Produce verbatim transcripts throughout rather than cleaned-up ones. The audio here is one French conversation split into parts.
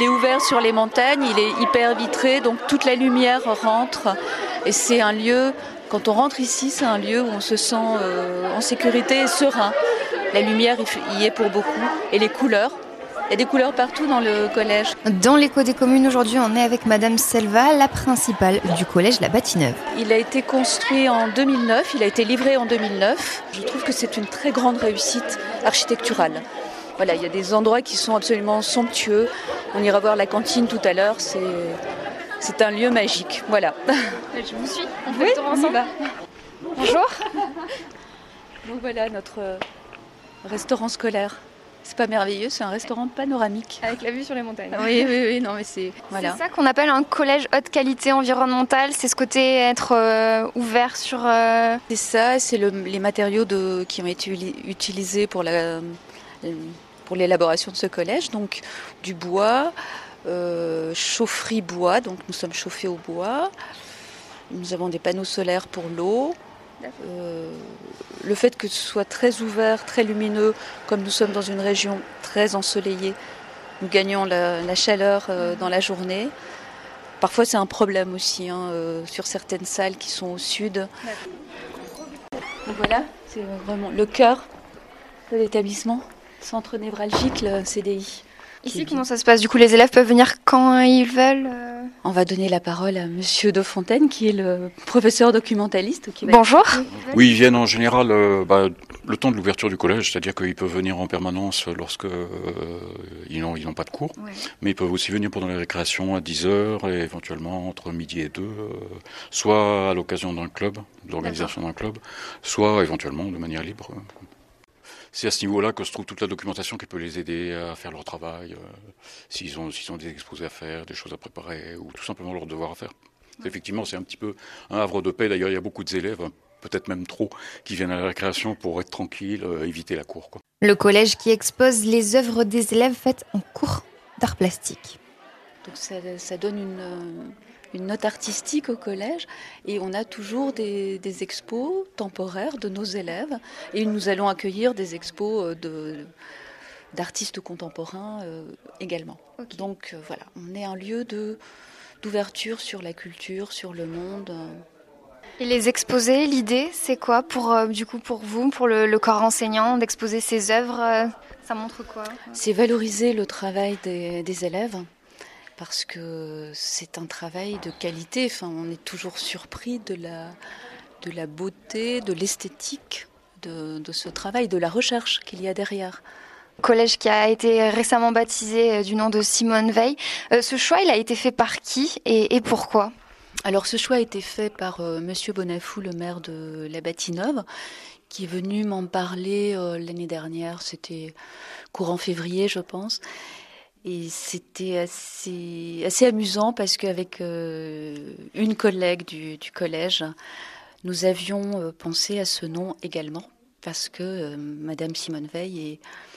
il est ouvert sur les montagnes, il est hyper vitré, donc toute la lumière rentre. Et c'est un lieu, quand on rentre ici, c'est un lieu où on se sent euh, en sécurité et serein. La lumière y est pour beaucoup. Et les couleurs. Il y a des couleurs partout dans le collège. Dans l'écho des communes, aujourd'hui, on est avec Madame Selva, la principale du collège La Batignolles. Il a été construit en deux mille neuf, il a été livré en deux mille neuf. Je trouve que c'est une très grande réussite architecturale. Voilà, il y a des endroits qui sont absolument somptueux. On ira voir la cantine tout à l'heure, c'est, c'est un lieu magique. Voilà. Je vous suis, on fait oui, le tour ensemble. Bonjour. Donc voilà notre restaurant scolaire. C'est pas merveilleux, c'est un restaurant panoramique. Avec la vue sur les montagnes. Oui, oui, oui, non mais c'est... Voilà. C'est ça qu'on appelle un collège haute qualité environnementale, c'est ce côté être euh, ouvert sur... Euh... C'est ça, c'est le, les matériaux de, qui ont été utilisés pour, la, pour l'élaboration de ce collège, donc du bois, euh, chaufferie bois, donc nous sommes chauffés au bois, nous avons des panneaux solaires pour l'eau. Euh, le fait que ce soit très ouvert, très lumineux, comme nous sommes dans une région très ensoleillée, nous gagnons la, la chaleur euh, dans la journée. Parfois c'est un problème aussi hein, euh, sur certaines salles qui sont au sud. Donc voilà, c'est vraiment le cœur de l'établissement, centre névralgique, le C D I. Ici, comment ça se passe? Du coup, les élèves peuvent venir quand ils veulent euh... On va donner la parole à Monsieur De Fontaine, qui est le professeur documentaliste. Qui va Bonjour. Être... Oui, ils viennent en général euh, bah, le temps de l'ouverture du collège, c'est-à-dire qu'ils peuvent venir en permanence lorsque euh, ils n'ont ils n'ont pas de cours, ouais. Mais ils peuvent aussi venir pendant les récréations à dix heures et éventuellement entre midi et deux, euh, soit à l'occasion d'un club, de l'organisation d'un club, soit éventuellement de manière libre. C'est à ce niveau-là que se trouve toute la documentation qui peut les aider à faire leur travail, euh, s'ils ont, s'ils ont des exposés à faire, des choses à préparer, ou tout simplement leurs devoirs à faire. Ouais. Effectivement, c'est un petit peu un havre de paix. D'ailleurs, il y a beaucoup d'élèves, peut-être même trop, qui viennent à la récréation pour être tranquilles, euh, éviter la cour, quoi. Le collège qui expose les œuvres des élèves faites en cours d'art plastique. Donc ça, ça donne une... une note artistique au collège et on a toujours des, des expos temporaires de nos élèves et nous allons accueillir des expos de, d'artistes contemporains euh, également. Okay. Donc euh, voilà, on est un lieu de, d'ouverture sur la culture, sur le monde. Et les exposés, l'idée c'est quoi pour, euh, du coup, pour vous, pour le, le corps enseignant, d'exposer ces œuvres euh, ça montre quoi? C'est valoriser le travail des, des élèves. Parce que c'est un travail de qualité, enfin, on est toujours surpris de la, de la beauté, de l'esthétique de, de ce travail, de la recherche qu'il y a derrière. Collège qui a été récemment baptisé du nom de Simone Veil. Euh, ce choix, il a été fait par qui et, et pourquoi? Alors ce choix a été fait par euh, Monsieur Bonafou, le maire de La Batignolles, qui est venu m'en parler euh, l'année dernière, c'était courant février je pense. Et c'était assez, assez amusant parce qu'avec euh, une collègue du, du collège, nous avions euh, pensé à ce nom également parce que euh, Madame Simone Veil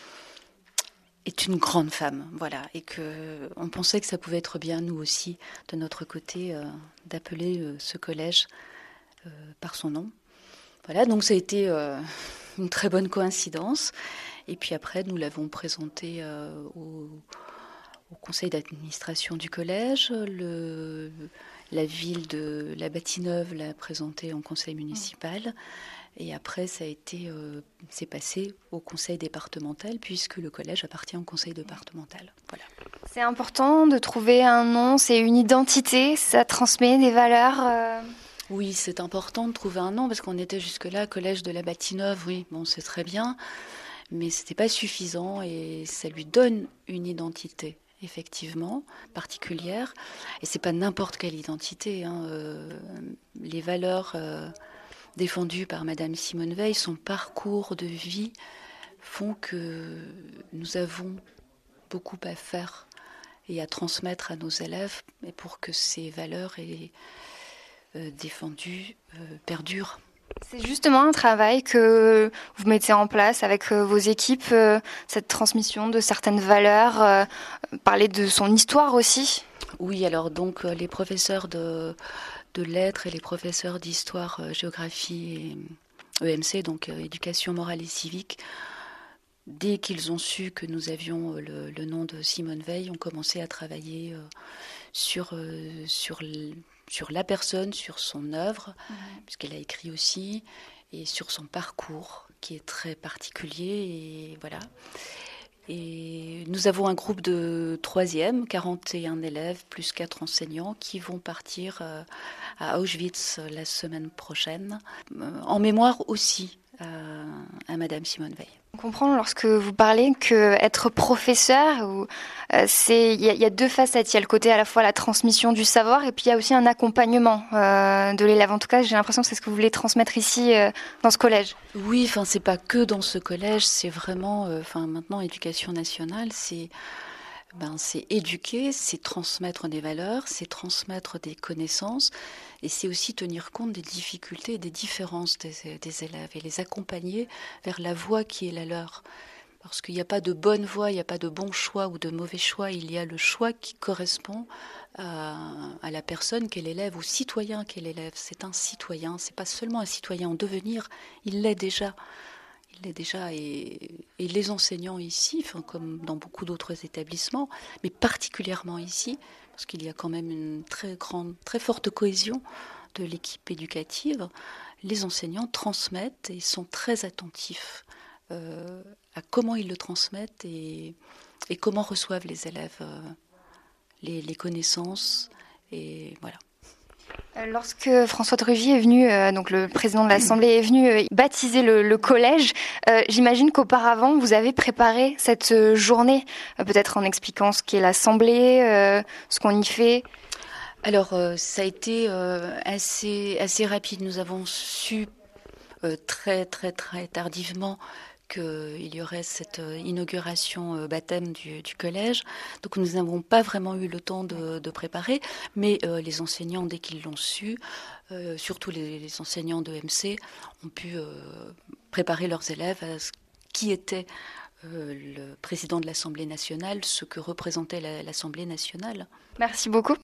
est, est une grande femme, voilà, et que on pensait que ça pouvait être bien nous aussi de notre côté euh, d'appeler euh, ce collège euh, par son nom. Voilà, donc ça a été euh, une très bonne coïncidence. Et puis après, nous l'avons présenté euh, au au conseil d'administration du collège, le, la ville de La Batignolles l'a présenté en conseil municipal et après ça a été, euh, c'est passé au conseil départemental puisque le collège appartient au conseil départemental. Voilà. C'est important de trouver un nom, c'est une identité, ça transmet des valeurs. Euh... Oui, c'est important de trouver un nom parce qu'on était jusque-là collège de La Batignolles, oui, bon c'est très bien, mais c'était pas suffisant et ça lui donne une identité. Effectivement, particulière. Et c'est pas n'importe quelle identité. Hein. Euh, les valeurs euh, défendues par Madame Simone Veil, son parcours de vie, font que nous avons beaucoup à faire et à transmettre à nos élèves et pour que ces valeurs aient, euh, défendues euh, perdurent. C'est justement un travail que vous mettez en place avec vos équipes, euh, cette transmission de certaines valeurs, euh, parler de son histoire aussi. Oui, alors donc euh, les professeurs de, de lettres et les professeurs d'histoire, euh, géographie et E M C, donc euh, éducation morale et civique, dès qu'ils ont su que nous avions le, le nom de Simone Veil, ont commencé à travailler euh, sur, euh, sur, sur la personne, sur son œuvre, mmh. puisqu'elle a écrit aussi, et sur son parcours, qui est très particulier. Et voilà. Et nous avons un groupe de troisième, quarante et un élèves, plus quatre enseignants, qui vont partir euh, à Auschwitz la semaine prochaine, euh, en mémoire aussi à, à Madame Simone Veil. On comprend lorsque vous parlez que être professeur, ou, euh, c'est il y, y a deux facettes. Il y a le côté à la fois la transmission du savoir et puis il y a aussi un accompagnement euh, de l'élève. En tout cas, j'ai l'impression que c'est ce que vous voulez transmettre ici euh, dans ce collège. Oui, enfin c'est pas que dans ce collège, c'est vraiment, enfin euh, maintenant Éducation nationale, c'est Ben, c'est éduquer, c'est transmettre des valeurs, c'est transmettre des connaissances et c'est aussi tenir compte des difficultés et des différences des, des élèves et les accompagner vers la voie qui est la leur. Parce qu'il n'y a pas de bonne voie, il n'y a pas de bon choix ou de mauvais choix, il y a le choix qui correspond à, à la personne qu'est l'élève, au citoyen qu'est l'élève. C'est un citoyen, c'est pas seulement un citoyen en devenir, il l'est déjà. Il l'est déjà, et, et les enseignants ici, enfin, comme dans beaucoup d'autres établissements, mais particulièrement ici, parce qu'il y a quand même une très grande, très forte cohésion de l'équipe éducative, les enseignants transmettent et sont très attentifs euh, à comment ils le transmettent et, et comment reçoivent les élèves euh, les, les connaissances, et voilà. Lorsque François de Rugy est venu, euh, donc le président de l'Assemblée est venu euh, baptiser le, le collège, euh, j'imagine qu'auparavant vous avez préparé cette euh, journée, euh, peut-être en expliquant ce qu'est l'Assemblée, euh, ce qu'on y fait. Alors euh, ça a été euh, assez assez rapide. Nous avons su euh, très très très tardivement qu'il y aurait cette inauguration euh, baptême du, du collège. Donc nous n'avons pas vraiment eu le temps de, de préparer, mais euh, les enseignants, dès qu'ils l'ont su, euh, surtout les, les enseignants de M C, ont pu euh, préparer leurs élèves à ce qui était euh, le président de l'Assemblée nationale, ce que représentait la, l'Assemblée nationale. Merci beaucoup.